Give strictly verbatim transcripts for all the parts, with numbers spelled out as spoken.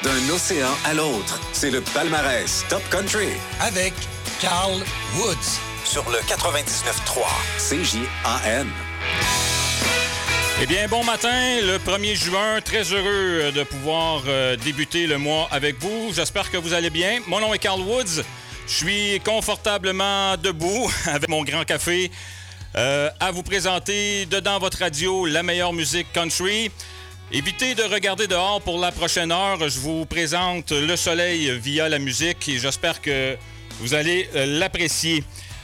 D'un océan à l'autre, c'est le palmarès Top Country. Avec Carl Woods. Sur le quatre-vingt-dix-neuf trois C J A N. Eh bien, bon matin, le premier juin. Très heureux de pouvoir euh, débuter le mois avec vous. J'espère que vous allez bien. Mon nom est Carl Woods. Je suis confortablement debout avec mon grand café euh, à vous présenter dedans votre radio la meilleure musique country. Évitez de regarder dehors pour la prochaine heure. Je vous présente le soleil via la musique et j'espère que vous allez euh, l'apprécier.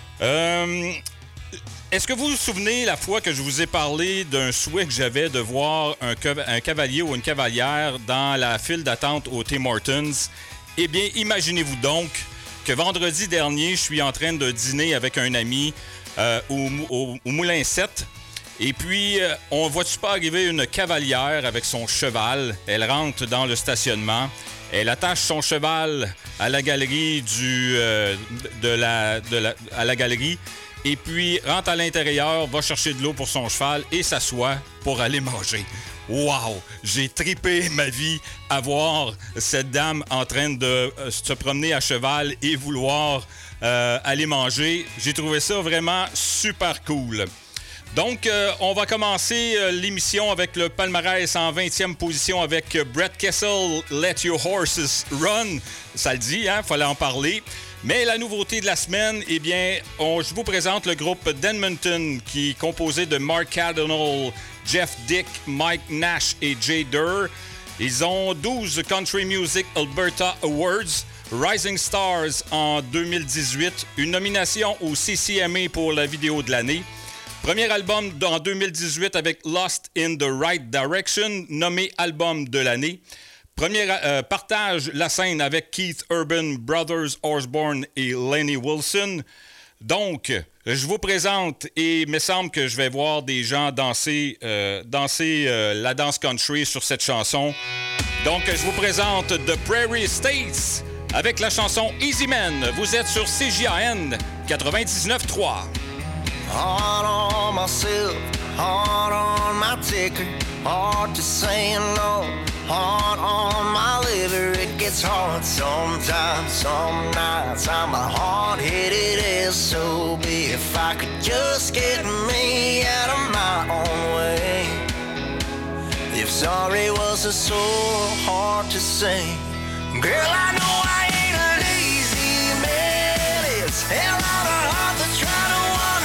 Euh, est-ce que vous vous souvenez la fois que je vous ai parlé d'un souhait que j'avais de voir un, un cavalier ou une cavalière dans la file d'attente au Tim Hortons? Eh bien, imaginez-vous donc que vendredi dernier, je suis en train de dîner avec un ami euh, au, au, au Moulin sept. Et puis, euh, on voit-tu pas arriver une cavalière avec son cheval? Elle rentre dans le stationnement. Elle attache son cheval à la galerie du euh, de la, de la, à la galerie et puis rentre à l'intérieur, va chercher de l'eau pour son cheval et s'assoit pour aller manger. Wow! J'ai tripé ma vie à voir cette dame en train de euh, se promener à cheval et vouloir euh, aller manger. J'ai trouvé ça vraiment super cool. Donc, euh, on va commencer euh, l'émission avec le palmarès en vingtième position avec euh, Brett Kessel, Let Your Horses Run. Ça le dit, hein? Fallait en parler. Mais la nouveauté de la semaine, eh bien, on, je vous présente le groupe d'Edmonton qui est composé de Mark Cardinal, Jeff Dick, Mike Nash et Jay Durr. Ils ont douze Country Music Alberta Awards, Rising Stars en deux mille dix-huit, une nomination au C C M A pour la vidéo de l'année. Premier album en deux mille dix-huit avec Lost in the Right Direction, nommé album de l'année. Premier euh, partage la scène avec Keith Urban, Brothers Osborne et Lenny Wilson. Donc, je vous présente et il me semble que je vais voir des gens danser, euh, danser euh, la danse country sur cette chanson. Donc, je vous présente The Prairie States avec la chanson Easy Man. Vous êtes sur C J A N quatre-vingt-dix-neuf trois. Hard on myself, hard on my ticker, hard to say no, hard on my liver. It gets hard sometimes, some nights I'm a hard-headed S O B. If I could just get me out of my own way. If sorry was so hard to say, girl, I know I ain't an easy man. It's hell on a heart to try to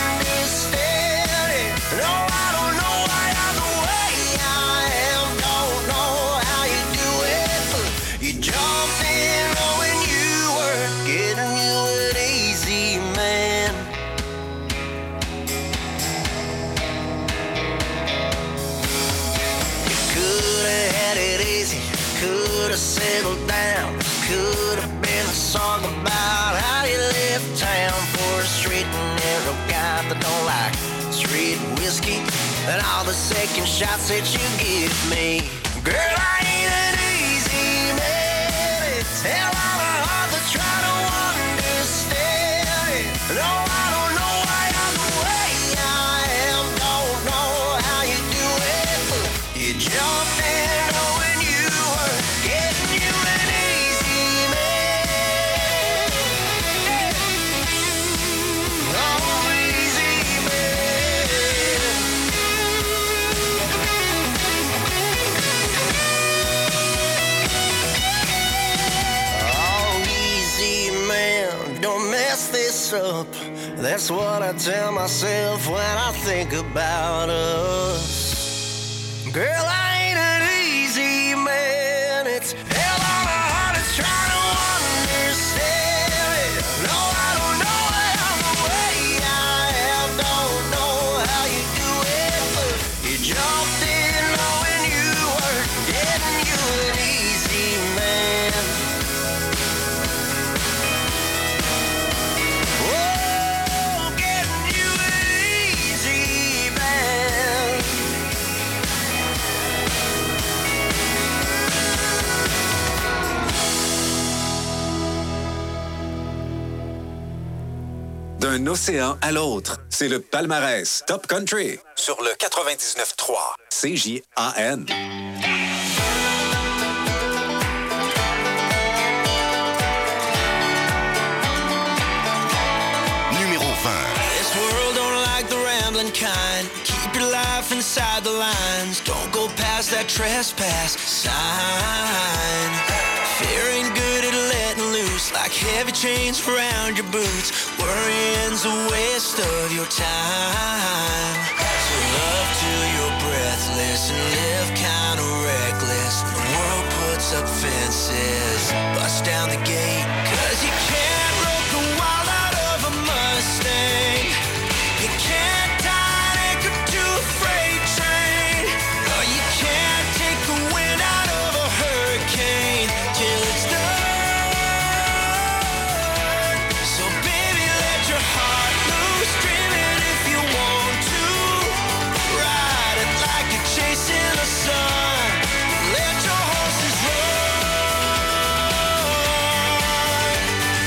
no, I don't know why I'm the way I am. Don't know how you do it, but you jumped in knowing you were getting you an easy man. You could have had it easy, could have settled down, could have been a song about how you left town for a straight and narrow guy that don't like street whiskey and all the second shots that you give me. Girl, I ain't an easy man. It's hell on a heart to try to understand it. No, I don't know why I'm the way I am. Don't know how you do it, but you jumped in knowing you were getting you an easy man. Oh, easy man. Don't mess this up. That's what I tell myself when I think about us. Girl, I ain't an easy man. It's hell on a heart to try to understand it. No, I don't know how the way I am. Don't know how you do it, but you jumped in knowing you were getting you an easy man. D'un océan à l'autre, c'est le palmarès Top Country sur le quatre-vingt-dix-neuf trois C J A N. signs. Don't go past that trespass sign. Fear ain't good at letting loose, like heavy chains around your boots. Worrying's a waste of your time. So love till you're breathless and live kind of reckless. When the world puts up fences, bust down the gate. Cause you can't rope the wild out of a Mustang. You can't tie an anchor to a freight train. No, you can't take the wind out of a hurricane till it's done. So baby, let your heart loose, dream it if you want to. Ride it like you're chasing the sun. Let your horses run.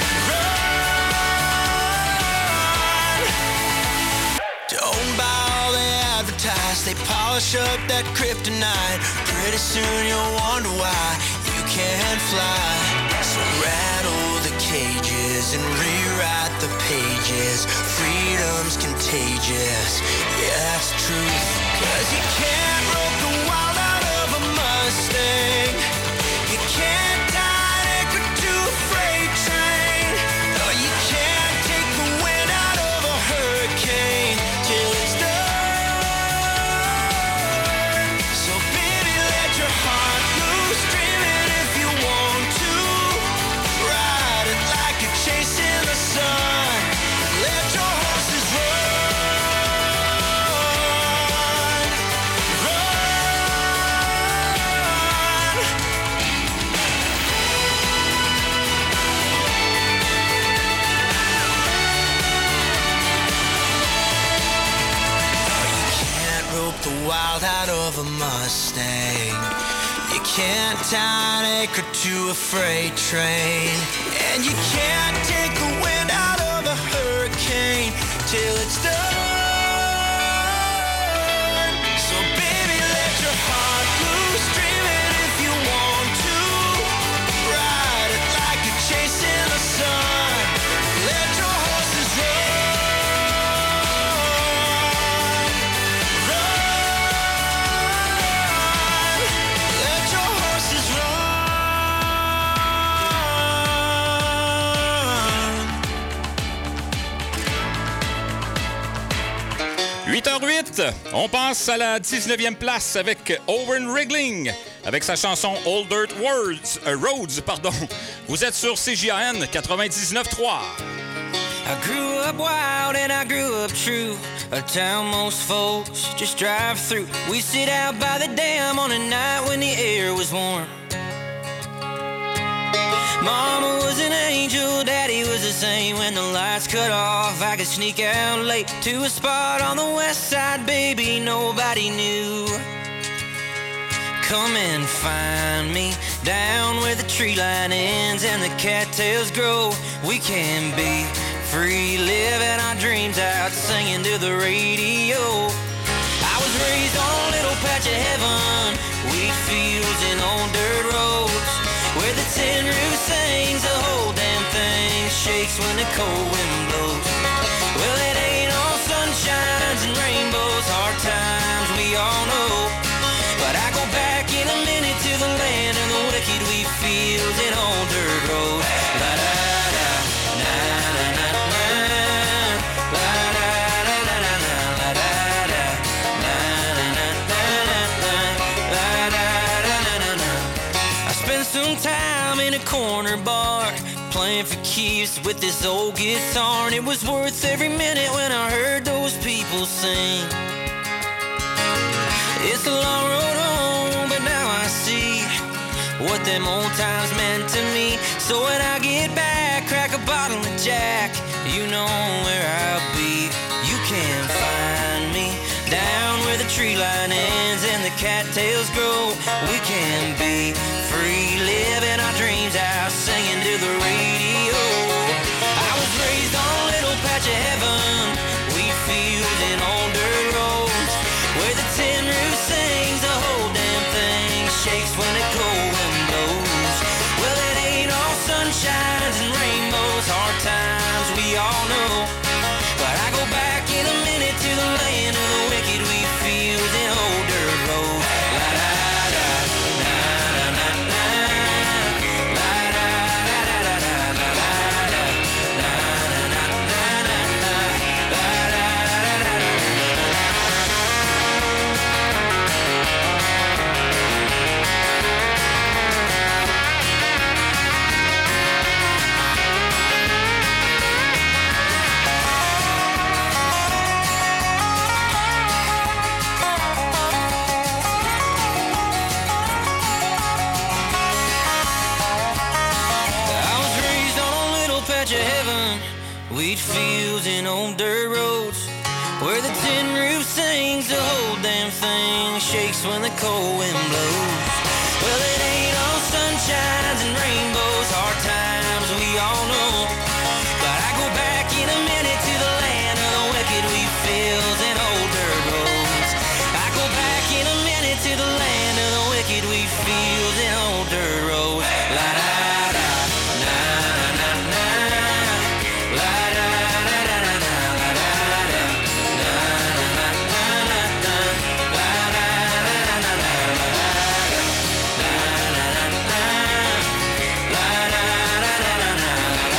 Run. Don't buy all they advertise. They polish up that kryptonite. Pretty soon you'll wonder why you can't fly. So rattle the cages and rewrite the pages. Freedom's contagious, yeah, that's truth. Cause you can't rope the wild out of a Mustang. You can't tie an anchor to a freight train. No, you can't take the wind out of a hurricane till it's done. So baby, let your heart loose, dream it if you want to. Ride it like you're chasing the sun. Let your horses run. Run. Can't rope the wild out of a Mustang. You can't tie an anchor to a freight train. And you can't take the wind out of a hurricane till it's done. So baby, let your heart loose, dream it if you want to. Ride it like you're chasing the sun. Let your horses run. Run. Let your horses run. huit heures zéro huit, on passe à la dix-neuvième place avec Owen Wriggling, avec sa chanson Old Dirt Words, euh, Roads. Pardon. Vous êtes sur C J A N quatre-vingt-dix-neuf trois. I grew up wild and I grew up true. A town most folks just drive through. We sit out by the dam on a night when the air was warm. Mama was an angel, Daddy was the same. When the lights cut off, I could sneak out late to a spot on the west side, baby, nobody knew. Come and find me down where the tree line ends and the cattails grow. We can be free, living our dreams out, singing to the radio. I was raised on a little patch of heaven, wheat fields and old dirt roads, where the tin roof sings, the whole damn thing shakes when the cold wind blows. Well, it ain't all sunshines and rainbows, hard times we all know. But I go back in a minute to the land of the wicked wheat fields and old dirt roads. La da da, na na na na, la da da da da da, la da da, na na na na na, la da da da da da. I spent some time in a corner bar playing for keeps with this old guitar, and it was worth every minute when I heard those people sing. It's a long road home, but now I see what them old times meant to me. So when I get back, crack a bottle of Jack, you know where I'll be. You can find me down where the tree line ends and the cattails grow. We can be free, living our dreams out, singing to the radio. I was raised on a little patch of heaven, wheat fields and old dirt roads, where the tin roof sings, the whole damn thing shakes when the cold wind blows. Well, it ain't all sunshines and rainbows, hard times we all know. But I go back in a minute to the land of the wicked wheat fields and old dirt roads. Wheat fields and old dirt roads, where the tin roof sings, the whole damn thing shakes when the cold wind blows. Well, it ain't all sunshines and rainbows, hard times we all know. But I go back in a minute to the land of the wicked, wheat fields and old dirt roads. I go back in a minute to the land of the wicked, wheat fields and old dirt roads. La da da, na na na, la da da da da da, la da da, na na na na na, la da da da da da, la da da da da, la da da da da da,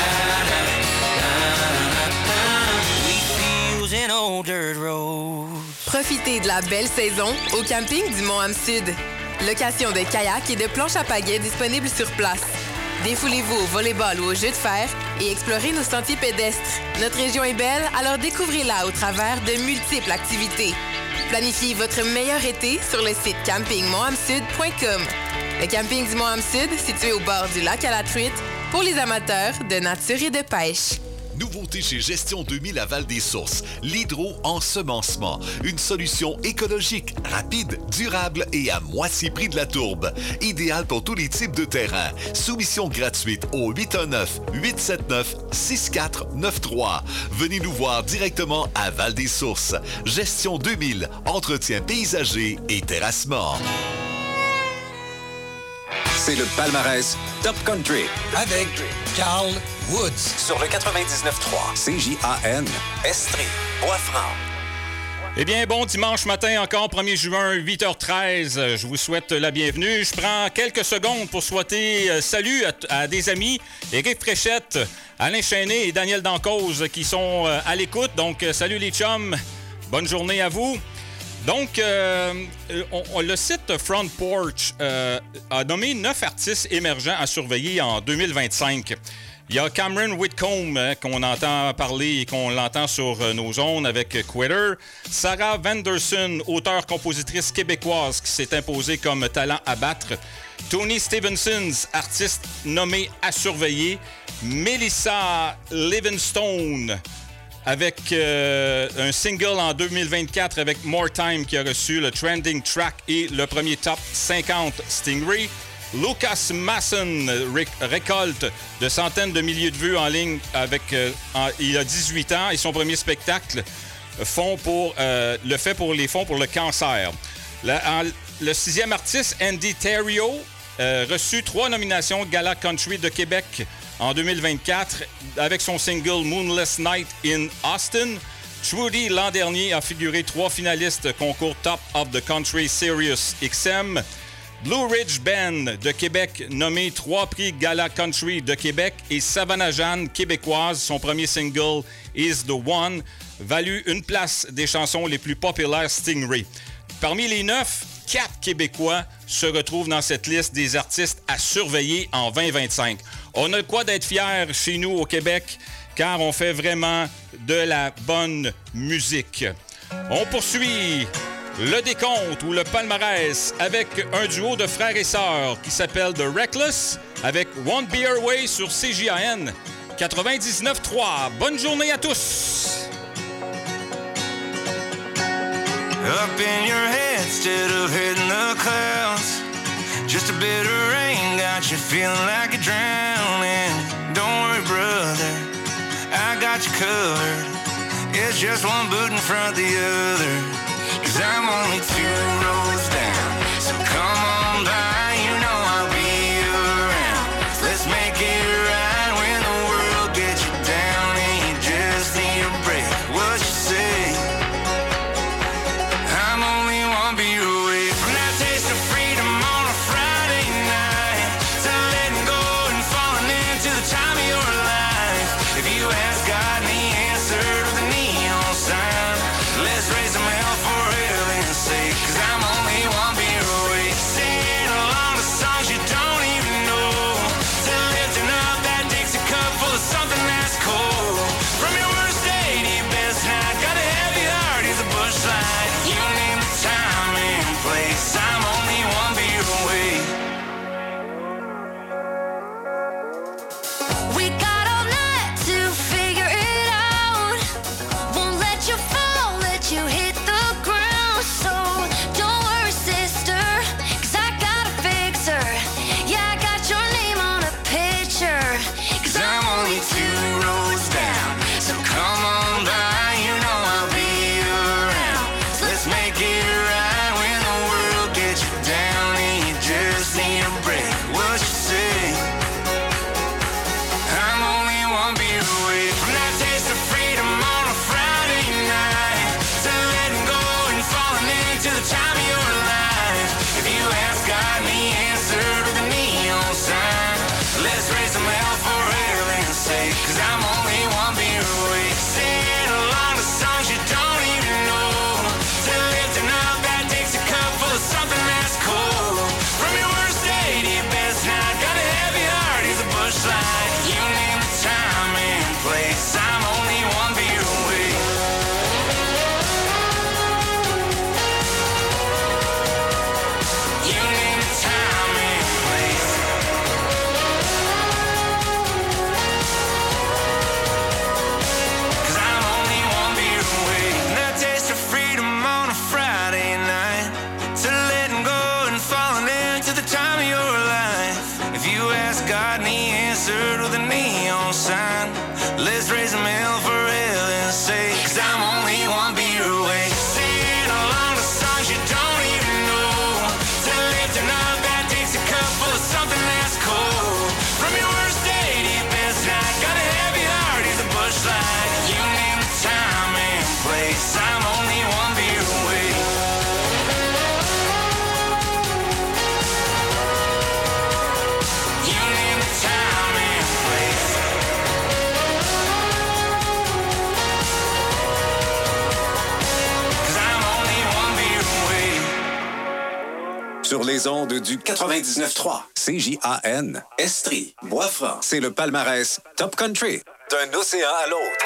la da da, wheat fields and old dirt roads. Profitez de la belle saison au camping du Mont-Ham-Sud. Location de kayak et de planches à pagaie disponibles sur place. Défoulez-vous au volleyball ou au jeu de fer et explorez nos sentiers pédestres. Notre région est belle, alors découvrez-la au travers de multiples activités. Planifiez votre meilleur été sur le site camping mont ham sud point com. Le camping du Mont-Ham-Sud, situé au bord du lac à la Truite, pour les amateurs de nature et de pêche. Nouveauté chez Gestion deux mille à Val-des-Sources, l'hydro-ensemencement. Une solution écologique, rapide, durable et à moitié prix de la tourbe. Idéal pour tous les types de terrains. Soumission gratuite au huit un neuf, huit sept neuf, six quatre neuf trois. Venez nous voir directement à Val-des-Sources. Gestion deux mille, entretien paysager et terrassement. C'est le palmarès Top Country Avec Carl Woods. sur le quatre-vingt-dix-neuf trois C J A N, Estrie, Bois-Franc. Eh bien, bon dimanche matin encore, premier juin, huit heures treize. Je vous souhaite la bienvenue. Je prends quelques secondes pour souhaiter euh, salut à, à des amis, Éric Fréchette, Alain Chesnay et Daniel Dancause qui sont euh, à l'écoute. Donc, euh, salut les chums. Bonne journée à vous. Donc, euh, on, on, le site Front Porch euh, a nommé neuf artistes émergents à surveiller en deux mille vingt-cinq. Il y a Cameron Whitcomb, hein, qu'on entend parler et qu'on l'entend sur euh, nos ondes avec Quitter. Sarah Vanderson, auteure-compositrice québécoise qui s'est imposée comme talent à battre. Tony Stevenson, artiste nommé à surveiller. Melissa Livingstone, avec euh, un single en deux mille vingt-quatre avec More Time qui a reçu le Trending Track et le premier Top cinquante Stingray. Lucas Masson ré- récolte de centaines de milliers de vues en ligne avec euh, en, il a dix-huit ans et son premier spectacle fond pour, euh, le fait pour les fonds pour le cancer. Le, en, le sixième artiste, Andy Theriault, euh, reçu trois nominations Gala Country de Québec en deux mille vingt-quatre avec son single Moonless Night in Austin. Trudy, l'an dernier, a figuré trois finalistes concours Top of the Country Sirius X M. Blue Ridge Band de Québec, nommé trois prix Gala Country de Québec. Et Savannah Jeanne, québécoise, son premier single Is the One, valu une place des chansons les plus populaires Stingray. Parmi les neuf, quatre Québécois se retrouvent dans cette liste des artistes à surveiller en vingt vingt-cinq. On a le quoi d'être fiers chez nous au Québec, car on fait vraiment de la bonne musique. On poursuit le décompte ou le palmarès avec un duo de frères et sœurs qui s'appelle The Reckless avec Won't Be Our Way sur C J A N quatre-vingt-dix-neuf trois. Bonne journée à tous! Up in your head instead of hitting the clouds. Just a bit of rain got you feeling like you're drowning. Don't worry, brother, I got you covered. It's just one boot in front of the other. Cause I'm only two rows down. So come on by, you know I'll be around. Let's make it right when the world gets you down and you just need a break. What you say? I'm only one beer away from that taste of freedom on a Friday night. To letting go and falling into the time of your life. If you ask God and the answer to the neon sign, let's raise them hell for heaven's sake. Cause I'm only to the time of your life. If you ask God and he answered with a neon sign, let's raise them hell for heaven's sake, 'cause I'm only one beer away. Sing along the songs you don't even know, to lifting up that Dixie cup full of something that's cold. From your worst day to your best night, got a heavy heart, he's a bush light. You name the time and place, I'm only one beer away. You name the time and place. Sur les ondes du quatre-vingt-dix-neuf trois, C J A N, Estrie, Bois-Franc. C'est le palmarès Top Country, d'un océan à l'autre.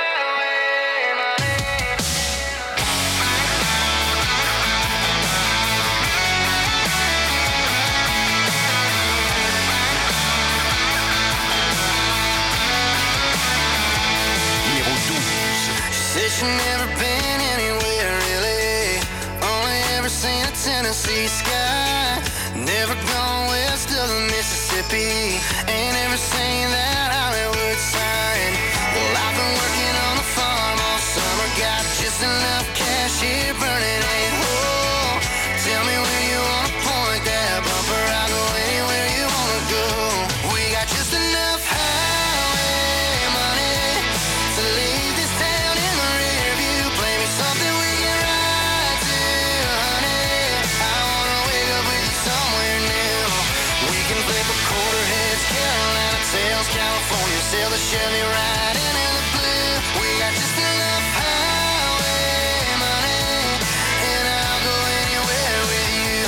Numéro douze. Said she never been anywhere really, only ever seen a Tennessee sky. Never gone west of the Mississippi, ain't ever seen that Hollywood sign. Well, I've been working on the farm all summer, got just enough cash here burning ain't whole. Tell me where you wanna point that bumper, I'll go anywhere you wanna go. We got just enough highway money to leave this town in the rear view. Play me something we can ride to, honey. I wanna wake up with you somewhere new. We can flip a quarter heads, Carolina tails, California, sail the Chevy right into the blue. We got just enough highway money, and I'll go anywhere with you.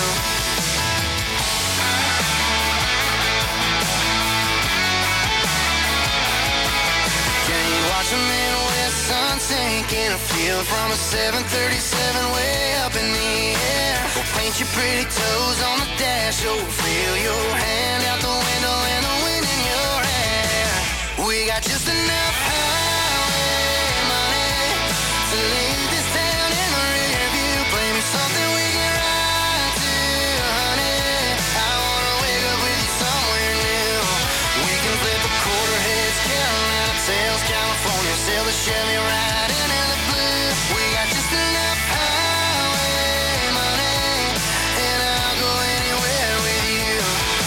Can you watch a Midwest sun sink in a field from a seven thirty-seven way up in the air? Go paint your pretty toes on the dash, oh, feel your hand out the window and the wind in your hair. We got just enough highway money to leave this town in the rear view. Play me something we can ride to, honey. I wanna wake up with you somewhere new. We can flip a quarter heads, Carolina tails, California, sail the Chevy right into the blue. We got just enough highway money, and I'll go anywhere with you.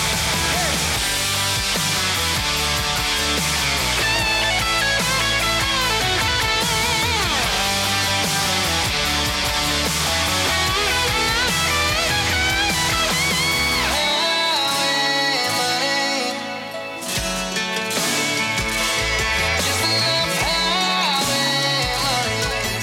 Highway money, just enough highway money.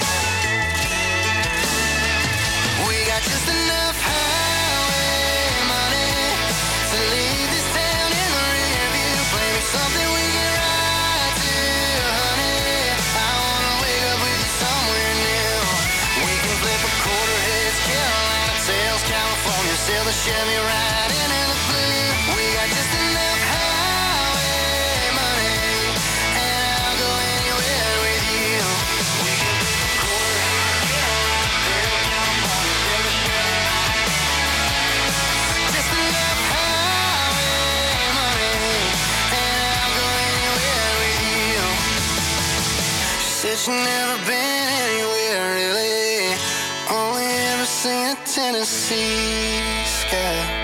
We got just enough highway money to leave this town in the rear view. Play me something we can ride to, honey. I wanna wake up with you somewhere new. We can flip a quarter heads, Carolina tails, California, sail the Chevy right into the blue. We got just enough highway money, and I'll go anywhere with you. We can flip a quarter heads, Carolina tails, California, sail the Chevy right. Just enough highway money, and I'll go anywhere with you. She said she never been anywhere really, only ever seen a Tennessee sky.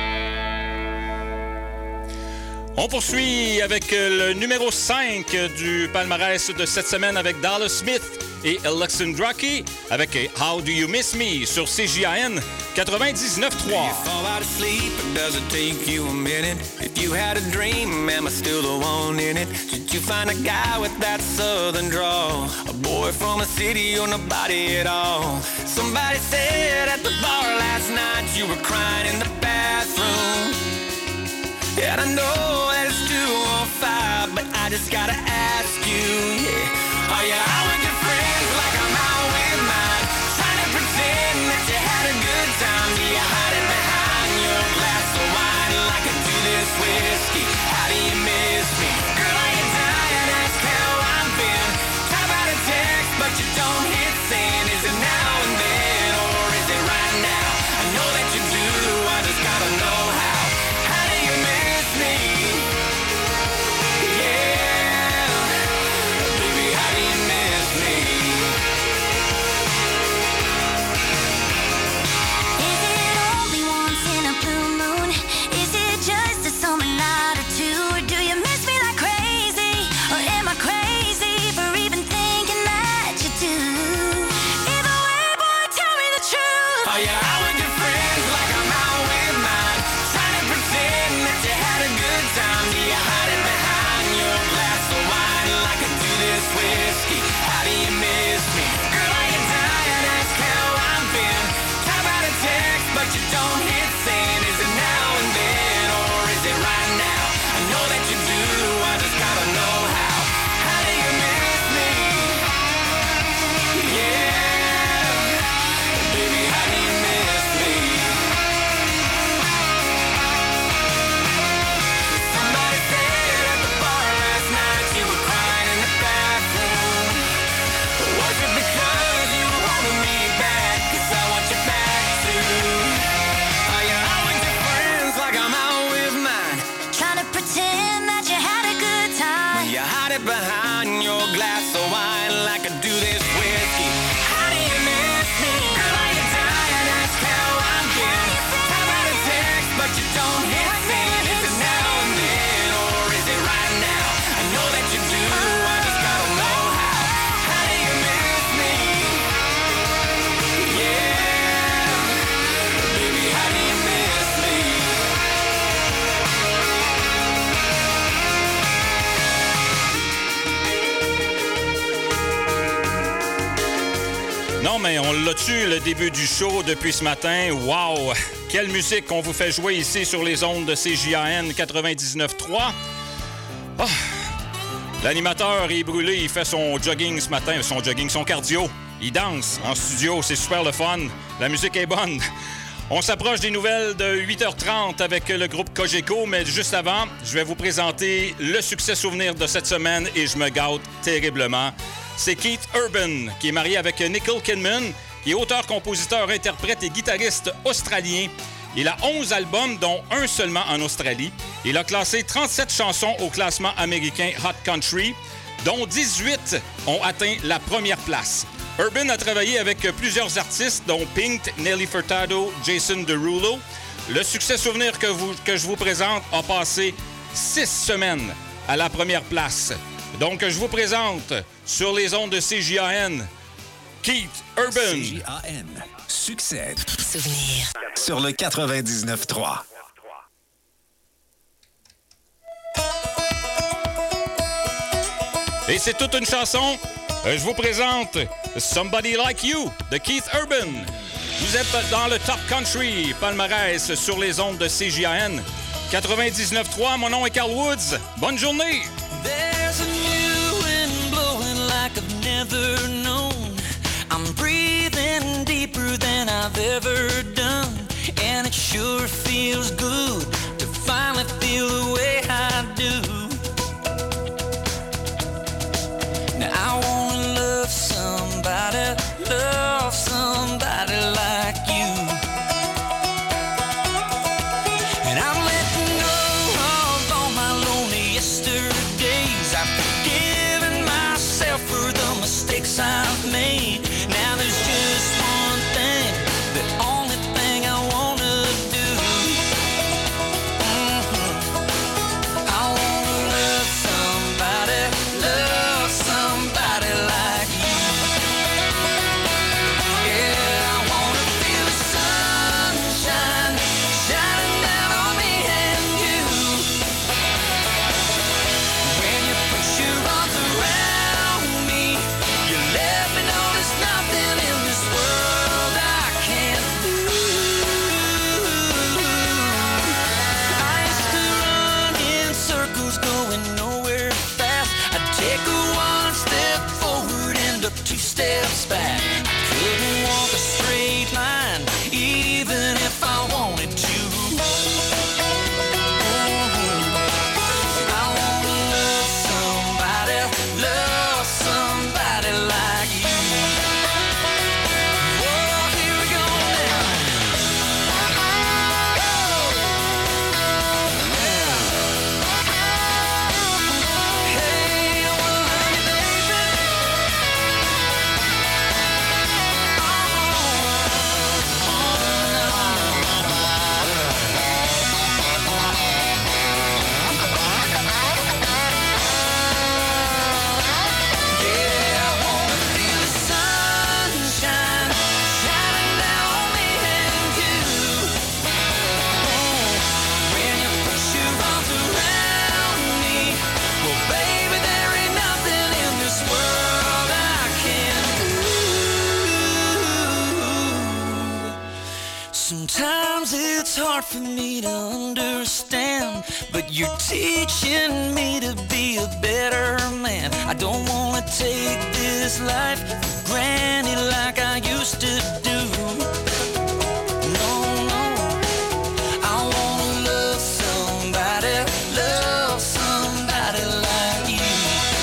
On poursuit avec le numéro cinq du palmarès de cette semaine avec Dallas Smith et Alexandraki avec How Do You Miss Me sur C J A N quatre-vingt-dix-neuf trois. Fall out of sleep, or does it take you a minute? If you had a dream, am I still the one in it? Did you find a guy with that southern drawl? A boy from a city or nobody at all? Somebody said at the bar last night you were crying in the bathroom. And I know that it's two on five, but I just gotta ask you, yeah. Are you out with your friends like I'm out with mine? Trying to pretend that you had a good time. Do you hide it behind your glass of wine like I do this whiskey? How do you miss me? Girl, are you dying? Ask how I've been. Type out a text, but you don't hit send. Is it now and then, or is it right now? I know that you do, I just gotta know how. hide it behind your glass of wine like I do this whiskey. How do you miss me? Girl, are you tired? That's how I'm getting. How about a text, but you don't hit me? Is it now and then, or is it right now? I know that you do, I just gotta know how. How do you miss me? Yeah, baby, how do you miss me? Non, mais on l'a tué le début du show depuis ce matin. Wow! Quelle musique qu'on vous fait jouer ici sur les ondes de C J A N quatre-vingt-dix-neuf trois. Oh. L'animateur est brûlé, il fait son jogging ce matin, son jogging, son cardio. Il danse en studio, c'est super le fun. La musique est bonne. On s'approche des nouvelles de huit heures trente avec le groupe Cogeco, mais juste avant, je vais vous présenter le succès souvenir de cette semaine et je me gâte terriblement. C'est Keith Urban, qui est marié avec Nicole Kidman, qui est auteur, compositeur, interprète et guitariste australien. Il a onze albums, dont un seulement en Australie. Il a classé trente-sept chansons au classement américain Hot Country, dont dix-huit ont atteint la première place. Urban a travaillé avec plusieurs artistes, dont Pink, Nelly Furtado, Jason Derulo. Le succès souvenir que, vous, que je vous présente a passé six semaines à la première place. Donc, je vous présente sur les ondes de C J A N, Keith Urban. C J A N, succès. Souvenir. Sur le quatre-vingt-dix-neuf trois. Et c'est toute une chanson. Je vous présente Somebody Like You de Keith Urban. Vous êtes dans le Top Country palmarès sur les ondes de C J A N quatre-vingt-dix-neuf trois. Mon nom est Carl Woods. Bonne journée. There's a new wind blowing like I've never known. I'm breathing deeper than I've ever done. And it sure feels good to finally feel the way I do. Now I wanna love somebody, love somebody like you. And I'm letting go of all my lonely yesterdays. I've forgiven myself for the mistakes I've made. Now there's just one thing, the only thing I wanna do. Mm-hmm. I wanna love somebody, love somebody like you. Yeah, I wanna feel the sunshine shining down on me and you. When you put your arms around me, you let me know there's nothing in this world I can't do. I used to run in circles going nowhere fast. I'd take a one step forward and up two steps back. I couldn't walk a straight line even if I wanted to. I wanna love somebody, love somebody like you. Whoa, here we go now. Hey, I wanna love you, baby. Yeah, I wanna feel the sunshine shining down on me and you. When you put your arms around me, well, baby, there ain't nothing in this world I can't do. Sometimes it's hard for me to understand, but you're teaching me to be a better man. I don't wanna take this life for granted like I used to do. No, no, I wanna love somebody, love somebody like you.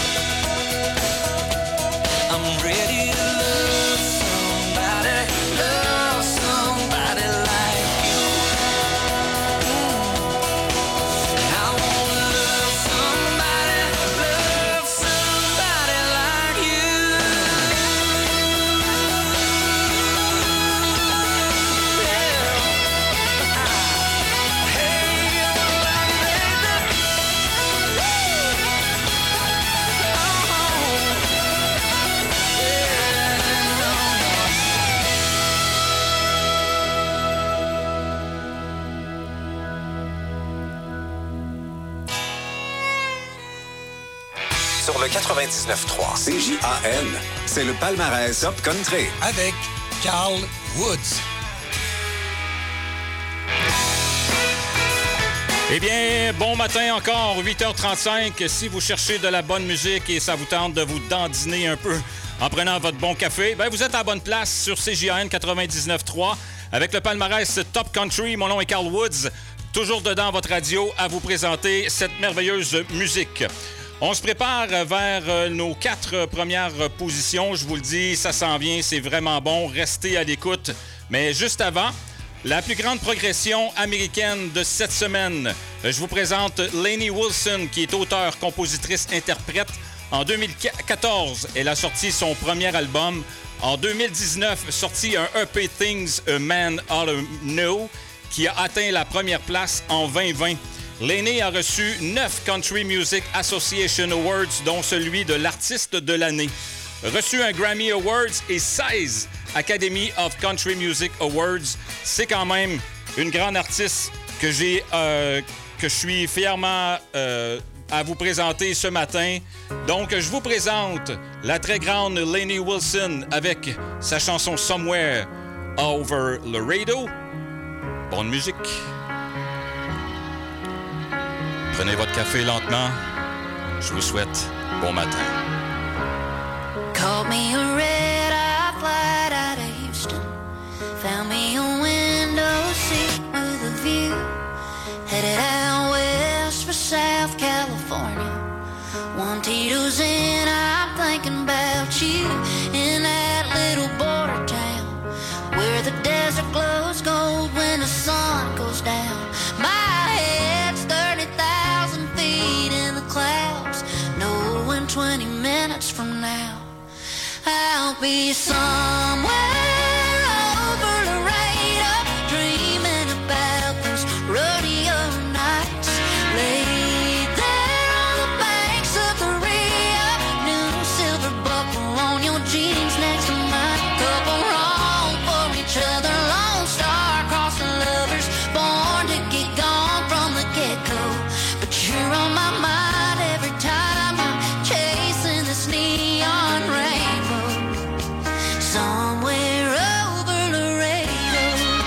I'm ready to love somebody, love somebody like you. Mm. I wanna love somebody, love somebody. sur le quatre-vingt-dix-neuf trois. C J A N, c'est le palmarès Top Country. Avec Carl Woods. Eh bien, bon matin encore, huit heures trente-cinq. Si vous cherchez de la bonne musique et ça vous tente de vous dandiner un peu en prenant votre bon café, ben vous êtes à la bonne place sur C J A N quatre-vingt-dix-neuf trois avec le palmarès Top Country. Mon nom est Carl Woods, toujours dedans votre radio à vous présenter cette merveilleuse musique. On se prépare vers nos quatre premières positions. Je vous le dis, ça s'en vient, c'est vraiment bon. Restez à l'écoute. Mais juste avant, la plus grande progression américaine de cette semaine. Je vous présente Lainey Wilson, qui est auteure, compositrice, interprète. En deux mille quatorze, elle a sorti son premier album. En deux mille dix-neuf, sorti un E P Things A Man Ought to Know, qui a atteint la première place en vingt vingt. Lainey a reçu neuf Country Music Association Awards, dont celui de l'artiste de l'année. Reçu un Grammy Awards et seize Academy of Country Music Awards. C'est quand même une grande artiste que j'ai, euh, que je suis fièrement euh, à vous présenter ce matin. Donc, je vous présente la très grande Lainey Wilson avec sa chanson Somewhere Over Laredo. Bonne musique. Prenez votre café lentement. Je vous souhaite bon matin. Called me a red-eye flight out of Houston. Found me a window seat with a view. Headed out west for South California. One Tito's in, I'm thinking about you. In that little border town where the desert glows gold when the sun goes down. My head's thirty thousand feet in the clouds. Knowing twenty minutes from now I'll be somewhere over Laredo, dreaming about those rodeo nights. Laid there on the banks of the Rio, new silver buckle on your jeans next to mine. Couple wrong for each other, lone star crossing lovers, born to get gone from the get-go. But you're on my mind every time I'm chasing this neon rainbow. Somewhere over Laredo.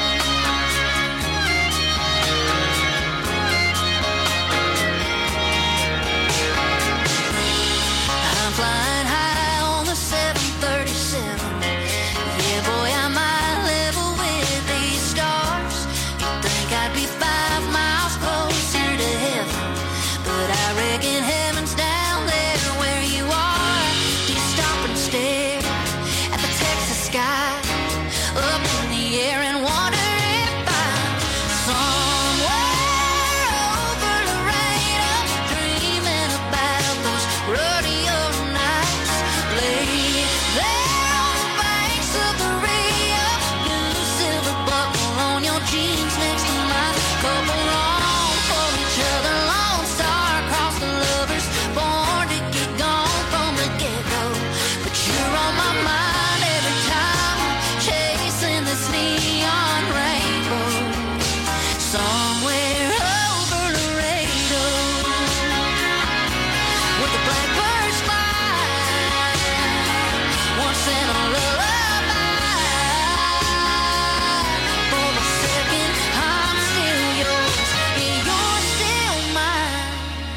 I'm flying high on the seven thirty-seven. Yeah, boy, I might level with these stars. You'd think I'd be five miles closer to heaven, but I reckon heaven's down there where you are. Do you stop and stare at the Texas sky, up in the air, and wonder if I'm somewhere over Laredo, dreaming about those rodeo nights. Laid there on the banks of the Rio, new silver buckle on your jeans next to mine. Couple wrong for each other, lone star across the lovers, born to get gone from the get-go. But you're on my mind every time I'm chasing this neon rainbow. Somewhere over Laredo, with the blackbirds fly, once in a lullaby. For a second, I'm still yours, and you're still mine.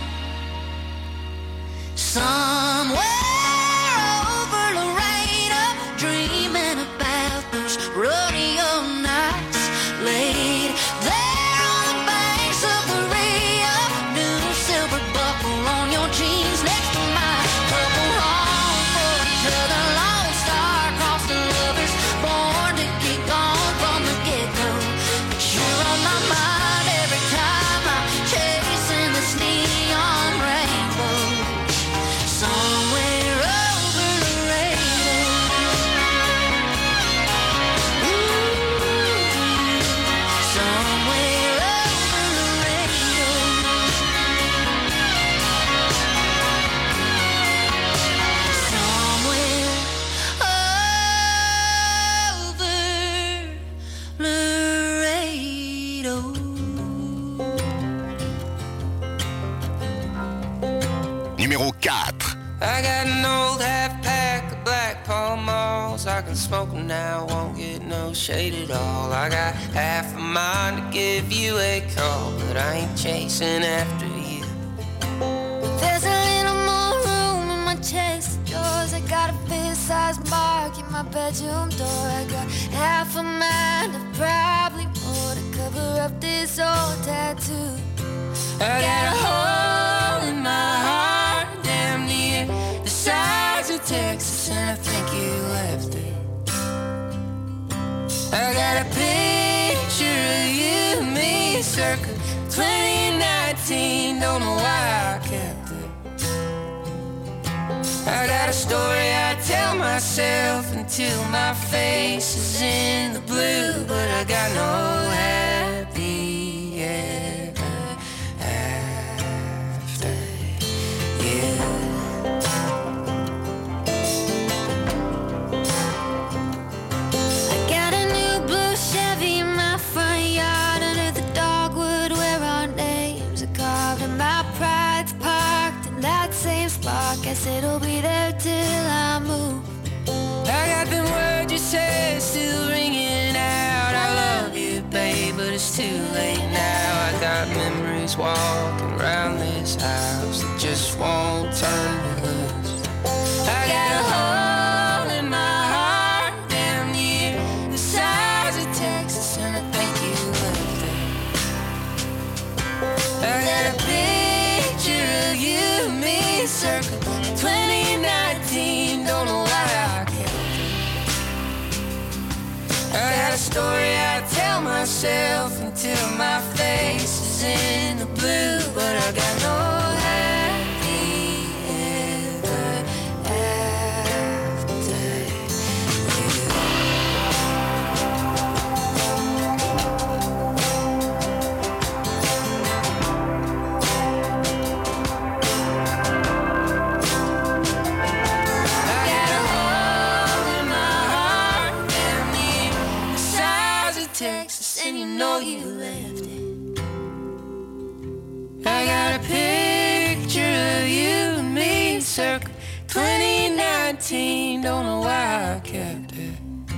Somewhere over Laredo, dreaming about those rodeo nights. Laid there on the banks of the Rio, new silver buckle on your jeans next to mine. Couple wrong for each other, lone star across the lovers, born to get gone from the get-go. But you're on my mind every time I'm chasing this neon rainbow. Somewhere over Laredo. Ooh, somewhere over Laredo. Somewhere over Laredo. Numéro quatre. I got an old half pack of black Pall Malls. I can smoke them now, won't get no shade at all. I got half a mind to give you a call, but I ain't chasing after you. There's a little more room in my chest of drawers. I got a fist-sized mark in my bedroom door. I got half a mind of probably more to cover up this old tattoo. I got a hole in my heart, damn near the size of Texas, and I think you left it. I got a picture of you and me circa twenty nineteen, don't know why I kept it. I got a story I tell myself until my face is in the blue, but I got no happy ever after you. I got a new blue Chevy in my front yard under the dogwood where our names are carved, and my pride's parked in that same spot. Guess it'll be there till I move. I got them words you said still ringing out. I love you, babe, but it's too late now. I got memories walking around this house that just won't turn me loose. I got a hole in my heart, damn near the size of Texas, and I think you left it. I got a picture of you and me circa twenty nineteen, don't know why I kept it. I got a story I tell myself until my face is in the blue, but I got no happy ever after you. I got a hole in my heart, damn near the size of Texas, and you know you left it. I got a picture of you and me circa twenty nineteen, don't know why I kept it.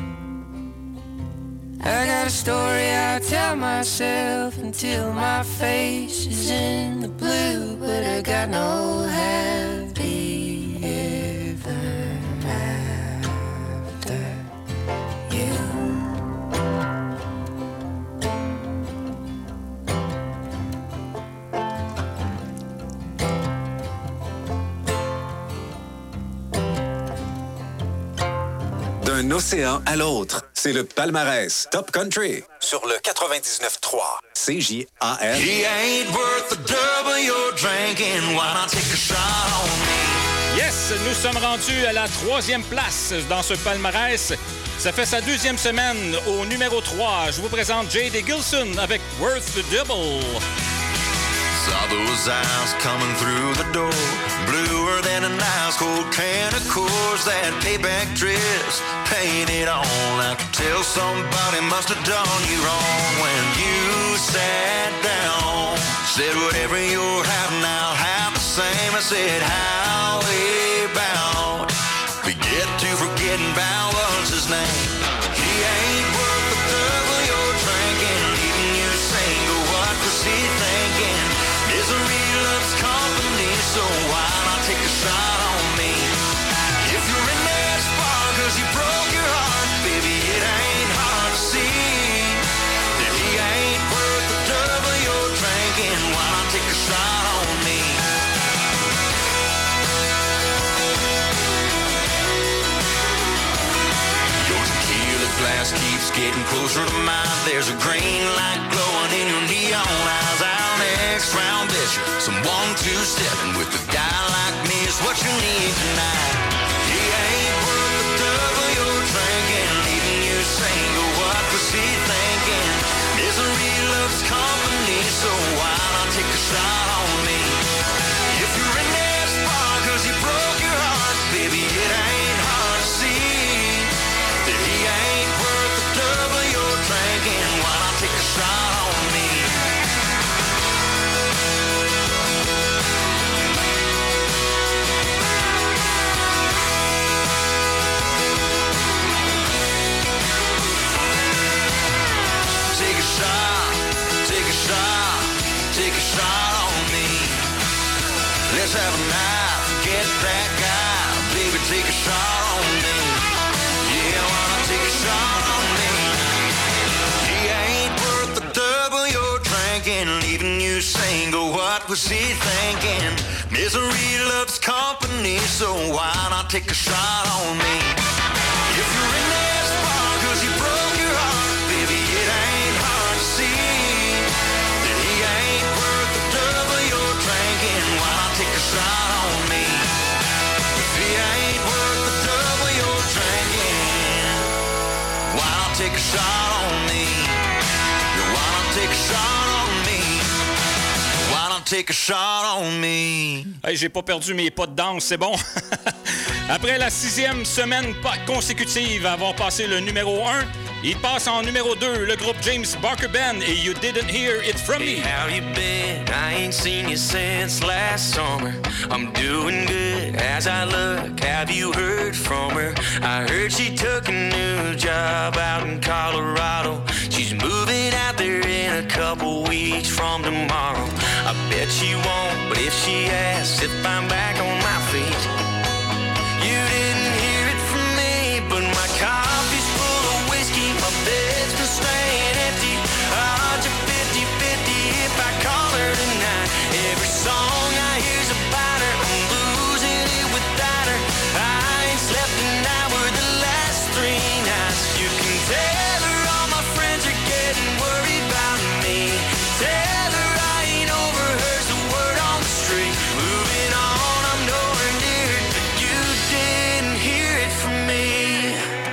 I got a story I tell myself until my face is in the blue, but I got no happy ever after you. D'un océan à l'autre, c'est le palmarès Top Country sur le quatre-vingt-dix-neuf trois C J A N. He ain't worth the double you're drinking. Why not take a shot on me? Yes, nous sommes rendus à la troisième place dans ce palmarès. Ça fait sa deuxième semaine au numéro trois. Je vous présente Jay Gilson avec Worth the Double. Saw those eyes coming through the door, bluer than an ice cold can of Coors. That payback dress painted on. I could tell somebody must have done you wrong when you sat down. Said whatever you're having, I'll have the same. I said how about forget to forgetting about what's his name. He ain't worth the double you're drinking, leaving you single. What was he thinking? Misery loves company, so why not take a shot on me? If you're in that spot cause you broke your heart, baby, it ain't hard to see that he ain't worth the double you're drinking. Why not take a shot on me? Your tequila glass keeps getting closer to mine. There's a green light glowing in your neon eyes. Our next round, bitch, someone two-stepping with a guy like me is what you need tonight. He ain't worth the double you're drinking, leaving you single. What was he thinking? Misery loves company, so why not take a shot on me? If you're in that spot cause you broke your heart, baby, it ain't hard to see that he ain't worth the double you're drinking. Why not take a shot on me? let's have a night. Forget that guy, baby, take a shot on me. Yeah, why not take a shot on me? He ain't worth the double you're drinking, leaving you single. What was he thinking? Misery loves company, so why not take a shot on me? If you're in this bar cause he broke your heart, baby, it ain't hard to see that he ain't worth the double you're drinking. Why not take a shot on me? If he ain't worth the double you're drinking, why not take a shot on me? Why not take a shot on me? Why not take a shot on me? Hey, j'ai pas perdu mes pas de danse, c'est bon. Après la sixième semaine consécutive à avoir passé le numéro un, il passe en numéro deux, le groupe James Barker Band et You Didn't Hear It From Me. Hey, how you been? I ain't seen you since last summer. I'm doing good as I look. Have you heard from her? I heard she took a new job out in Colorado. She's moving out there in a couple weeks from tomorrow. I bet she won't, but if she asks if I'm back on my feet, you didn't hear it from me, but my coffee's full of whiskey, my bed's been staying empty. I'll do fifty-fifty if I call her tonight. Every song I hear's about her, I'm losing it without her. I ain't slept a night with the last three nights. You can tell her all my friends are getting worried about me. Tell her I ain't over her's the word on the street. Moving on, I'm nowhere near it, but you didn't hear it from me.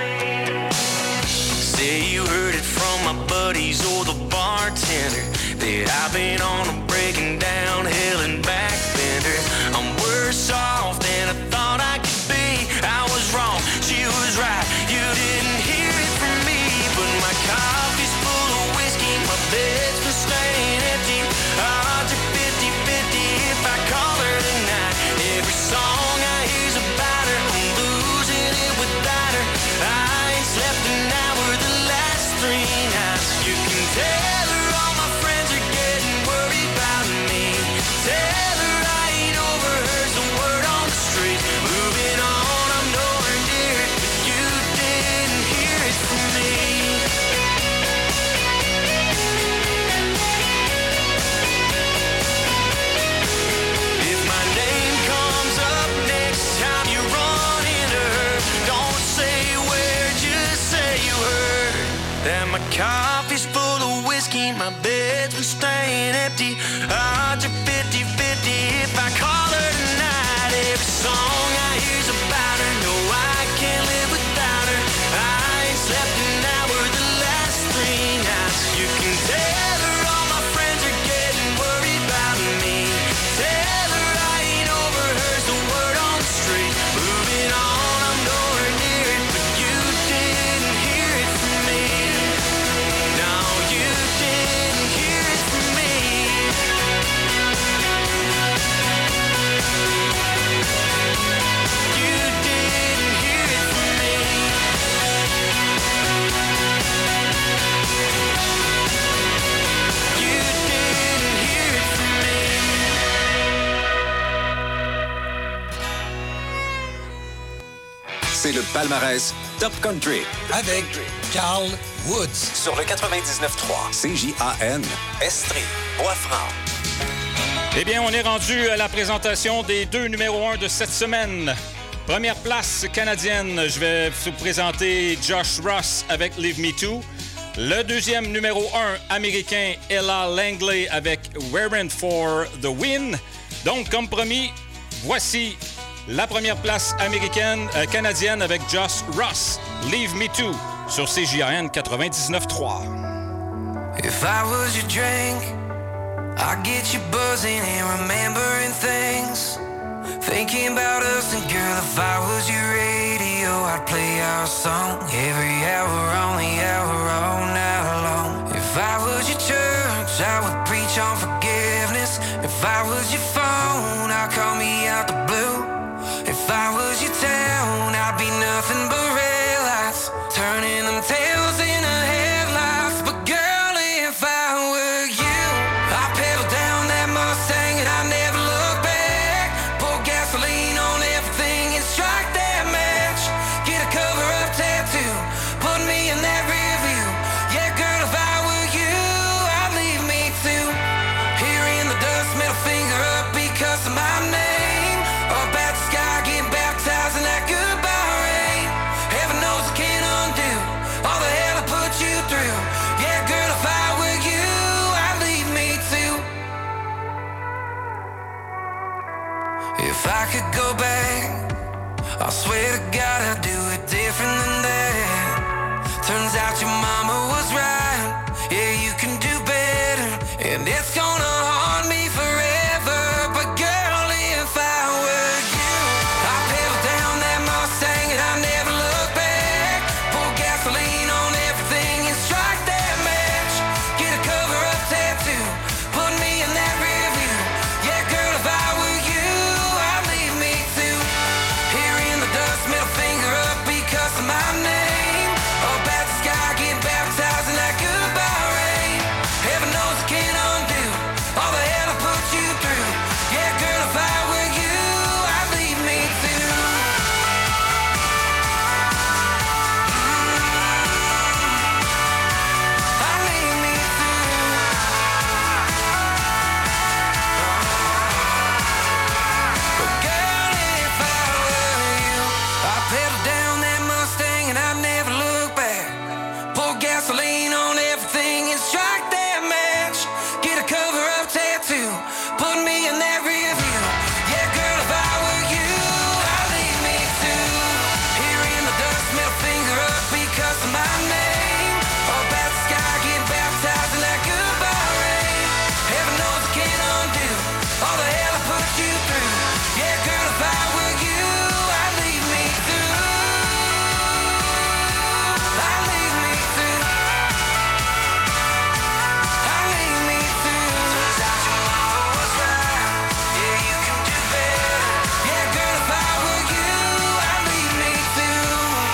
Say you heard it from my buddies or the bartender that I've been on a breaking down hill and back bender. I'm worse off than I thought I could be. I was wrong, she was right. You didn't hear it from me, but my coffee's full of whiskey, my bed's been staying empty. I'll do fifty-fifty if I call her tonight. Every song I hear's about her, I'm losing it without her. I ain't slept a night with the last three nights. You can tell her all my friends are getting worried about me. Tell her I ain't over her's the word on the street. Moving on, I'm nowhere near it, but you didn't hear it from me. If my name comes up next time you run into her, don't say where, just say you heard that my coffee's full of whiskey, my bed's been staying empty. I'll do fifty-fifty if I call her tonight. Every song I hear's about her, no, I can't live without her. I ain't slept a night with the last three nights. You can tell her all my friends are getting worried about me. Tell her I ain't over her's the word on the street. Moving on, I'm nowhere near it, but you didn't hear it from me. No, you didn't hear it from me. You didn't hear it from me. You didn't hear it from me. C'est le palmarès Top Country Avec Carl Woods. sur le quatre-vingt-dix-neuf trois C J A N Estrie, Bois-Franc. Eh bien, on est rendu à la présentation des deux numéros un de cette semaine. Première place canadienne, je vais vous présenter Josh Ross avec Leave Me Too. Le deuxième numéro un américain, Ella Langley avec Wearing for the Win. Donc, comme promis, voici la première place américaine, euh, canadienne avec Josh Ross, Leave Me Too, sur C J A N quatre-vingt-dix-neuf trois. If I was your drink, I'd get you buzzing and remembering things. Thinking about us, and girl, if I was your radio, I'd play our song every hour on the hour all night long. If I was your church, I would preach on forgiveness. If I was your phone, I'd call me out the blue. If I was your town, I'd be nothing but red lights, turning them tails into headlights. But girl, if I were you, I'd pedal down that Mustang and I'd never look back. If I could go back, I swear to God I'd do it different than that. Turns out your mama was right. Yeah, you can do better, and it's gonna haunt me forever. But girl, if I were you, I'd pedal down that Mustang and I'd never look back. Pour gasoline on everything and strike that match. Get a cover-up tattoo, put me in that rear view. Yeah, girl, if I were you, I'd leave me too. Here in the dust, middle finger up because of my name. Up at the sky, get baptized in that goodbye rain. Heaven knows I can't undo all the hell I put you through. Yeah, girl, if I were you, I'd leave me too. I'd leave me too. But girl, if I were you, I'd pedal down that Mustang and I'd never look back. Pour gasoline on everything and strike that match. Get a cover-up tattoo, put me in that rear view. Yeah, girl, if I were you, I'd leave me too. Here in the dust, middle finger up because of my name. Up at the sky, get baptized in that goodbye rain. Heaven knows I can't undo all the hell I put you through. Yeah, girl, if I were you, I'd leave me too. I'd leave me too. I'd leave me too. Turns out your mama was right. Yeah, you can do better. Yeah, girl, if I were you, I'd leave me too.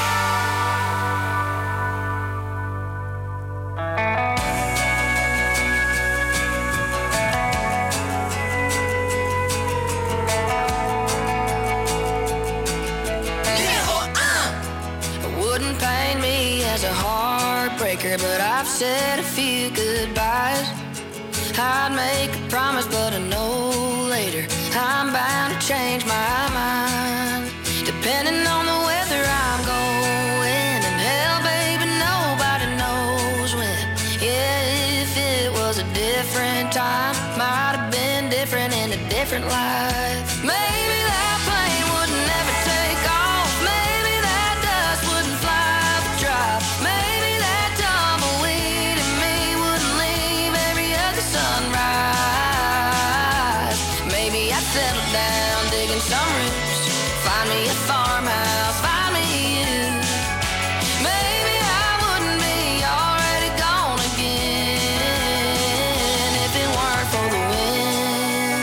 It wouldn't pain me as a heartbreaker, but I've said a few goodbyes. I'd make a promise, but I know later I'm bound to change my mind. Depending on the weather I'm going, and hell, baby, nobody knows when. Yeah, if it was a different time, might have been different in a different life. Maybe that plane would never take off. Maybe that dust wouldn't fly the drop. Maybe that tumbleweed in me wouldn't leave every other sunrise. Maybe I'd settle down, digging some roots, find me a farmhouse, find me you. Maybe I wouldn't be already gone again if it weren't for the wind.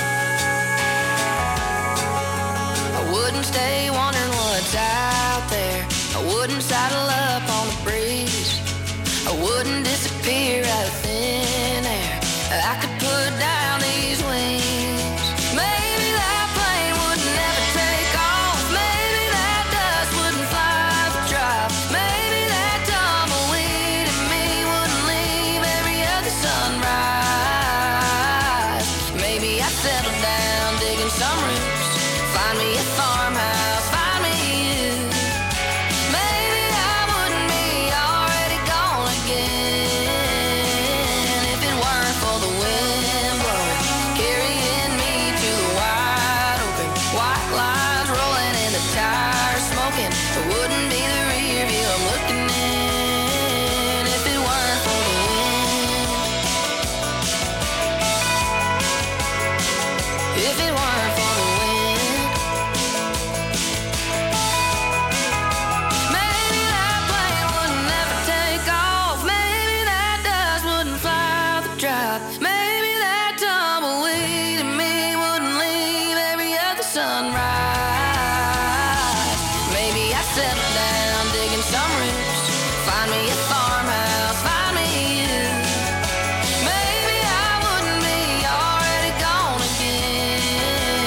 I wouldn't stay wondering what's out there. I wouldn't saddle up on the breeze. I wouldn't disappear out of thin air. I could put down these wings. Maybe that plane would never take off. Maybe that dust wouldn't fly the drop. Maybe that tumbleweed in me wouldn't leave every other sunrise. Maybe I'd settle down, digging some roots, find me a farmhouse, find me you. Maybe I wouldn't be already gone again if it weren't for the wind blowing, carrying me to the wide open. White lines rolling and the tires smoking. It wouldn't be the rear view I'm looking in if it weren't for the wind. If it weren't for the wind. Maybe that plane would never take off. Maybe that dust wouldn't fly the drop. Maybe that tumbleweed in me wouldn't leave every other sunrise. Maybe I settle down, digging some roots, find me a farmhouse, find me you. Maybe I wouldn't be already gone again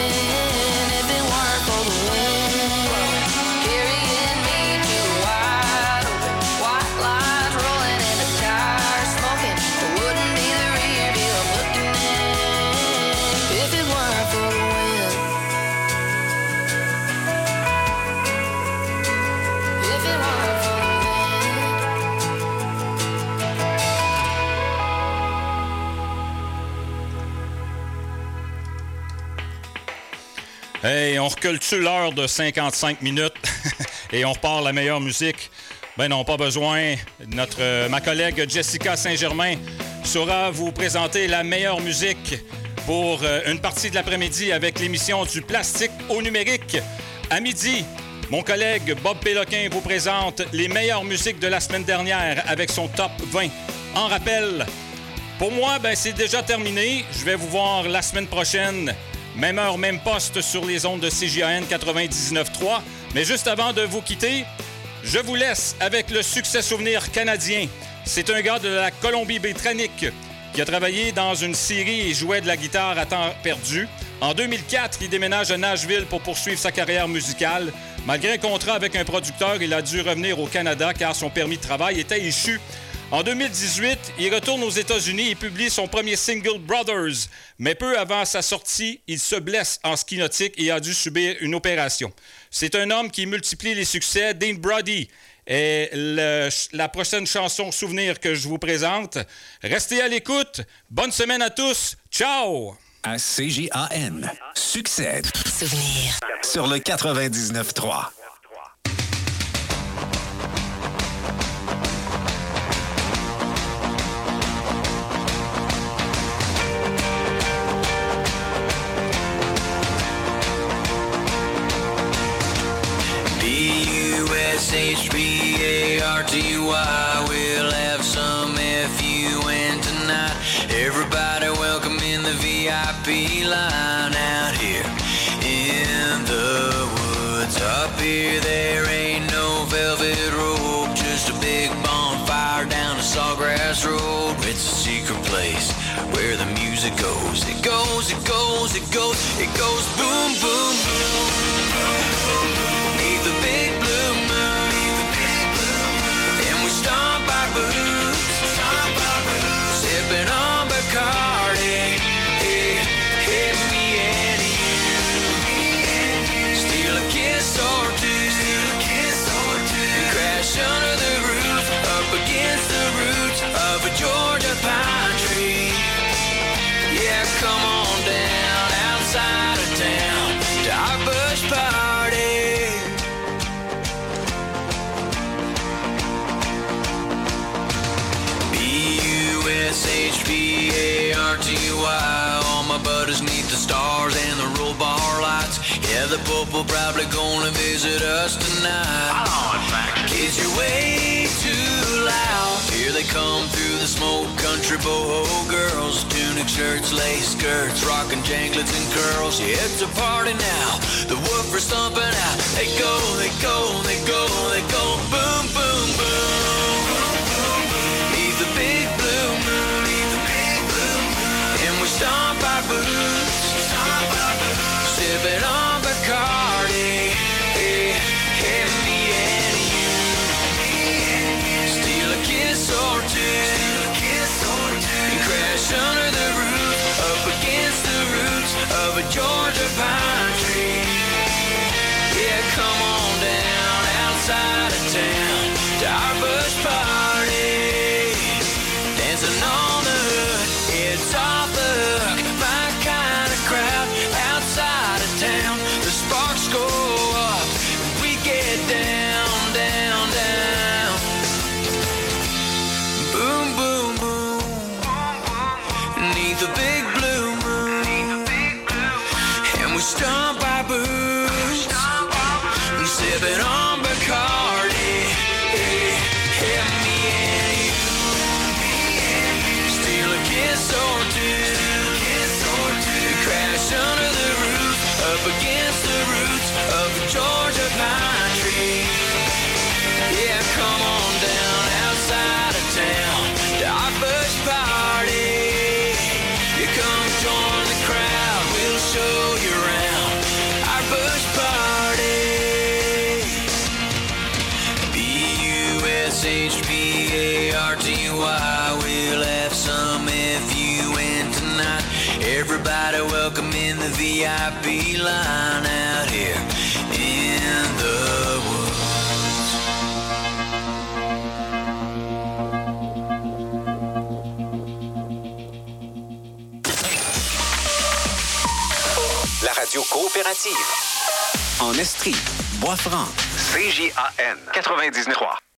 Hey, on recule-tu l'heure de cinquante-cinq minutes et on repart la meilleure musique? Ben non, pas besoin. Notre, euh, ma collègue Jessica Saint-Germain saura vous présenter la meilleure musique pour euh, une partie de l'après-midi avec l'émission du plastique au numérique. À midi, mon collègue Bob Péloquin vous présente les meilleures musiques de la semaine dernière avec son top vingt. En rappel, pour moi, ben, c'est déjà terminé. Je vais vous voir la semaine prochaine. Même heure, même poste sur les ondes de C J A N quatre-vingt-dix-neuf trois. Mais juste avant de vous quitter, je vous laisse avec le succès souvenir canadien. C'est un gars de la Colombie-Britannique qui a travaillé dans une série et jouait de la guitare à temps perdu. En deux mille quatre, il déménage à Nashville pour poursuivre sa carrière musicale. Malgré un contrat avec un producteur, il a dû revenir au Canada car son permis de travail était échu. En deux mille dix-huit, il retourne aux États-Unis et publie son premier single, Brothers. Mais peu avant sa sortie, il se blesse en ski nautique et a dû subir une opération. C'est un homme qui multiplie les succès. Dean Brody est le, la prochaine chanson souvenir que je vous présente. Restez à l'écoute. Bonne semaine à tous. Ciao! À C J A N, succès. Souvenir. Sur le quatre-vingt-dix-neuf trois. H B A R T Y, we'll have some F U N tonight. Everybody welcome in the V I P line out here in the woods. Up here there ain't no velvet rope, just a big bonfire down a sawgrass road. It's a secret place where the music goes. It goes, it goes, it goes, it goes boom, boom, boom. Neath the big blue moon, stomp our boots, stomp our boots, sipping on Bacardi, hey, hey, me and you, steal a kiss or two, steal a kiss or two, and crash under the roof, up against the roots of a Georgia pine tree. Yeah, come on down, outside of town, to our bush party. S H P A R T Y, all my buddies meet the stars and the roll bar lights. Yeah, the Pope will probably gonna visit us tonight. Kids, you're way too loud. Here they come through the smoke country boho girls. Tunic shirts, lace skirts, rockin' janglets and curls. Yeah, it's a party now, the woofers stomping out. They go, they go, they go, they go, boom, boom, boom. Neath the big blue moon, neath the big blue moon, and we stomp our boots, stomp our boots, sipping on Bacardi, hey, hey, me and you, me and you, steal a kiss or two, steal a kiss or two, and crash under the roof, up against the roots of a Georgia pine tree. Yeah, come on down, outside of town, to our bush party. Dancing on the hood, it's off the hook, my kind of crowd, outside of town. The sparks go up, we get down, down, down. Boom, boom, boom, neath the big blue moon, and we stomp our boots, sipping on Bacardi, hey, hey, me and you, steal a kiss or two, crash under the roof, up against the roots of a Georgia pine tree. Yeah, come on down, outside of town, to our bush party. You come join the crowd, we'll show you around our bush party. S H P A R T Y, we'll have some F U N tonight. Everybody welcome in the V I P line out here in the woods. La radio coopérative. En Estrie, Bois-Franc, C J A N quatre-vingt-dix-neuf trois.